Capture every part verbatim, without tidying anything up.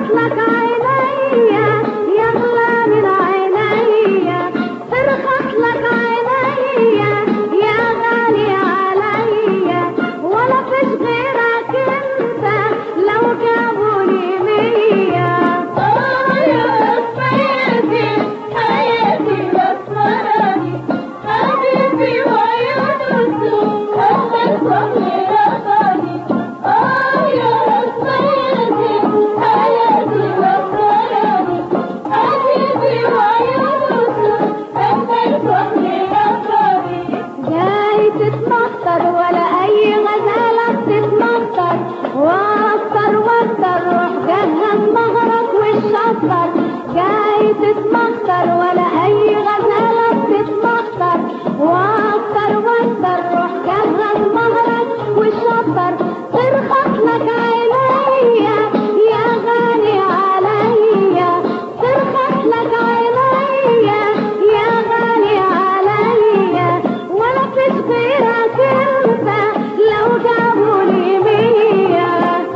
جاي تتمخطر ولا اي غزالة بتتمخطر، واكتر واكتر روح جهز مهرك والشطر، ترخص لك عينيا يا غالي عليا، ترخص لك عينيا يا غالي عليا، ولا فيش غيرك انت لو جابولي مية.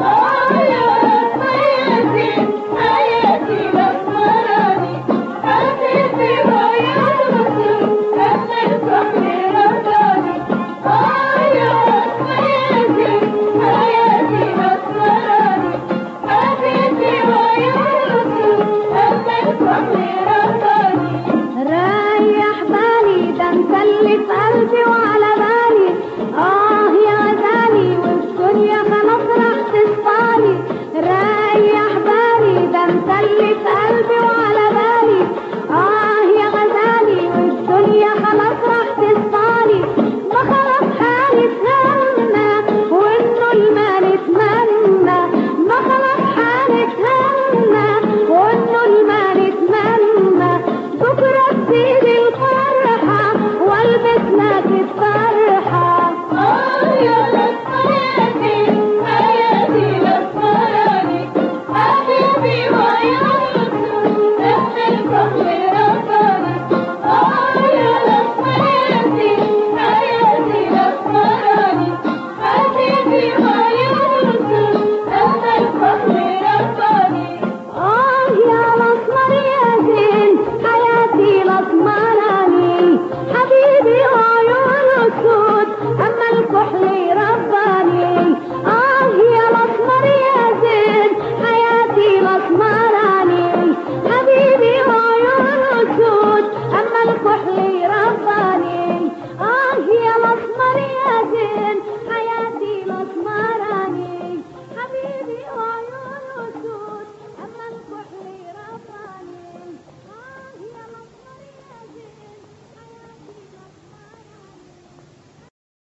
ريح بالي ده انت اللي في قلبي وعلى بالي، اه يا غزالي والدنيا خلاص راح تصفالي. ريح بالي ده انت اللي في قلبي وعلى بالي، اه يا غزالي والدنيا خلاص راح تصفالي. ما خلاص حالي اتهنى وانه المال اتمنى، ما خلاص حالي اتهنى وانه المال اتمنى، بكرة تزيد الفرحة والبس لك الفرحة. اه يا لك حياتي حياتي لك فرحي حبيبي ويا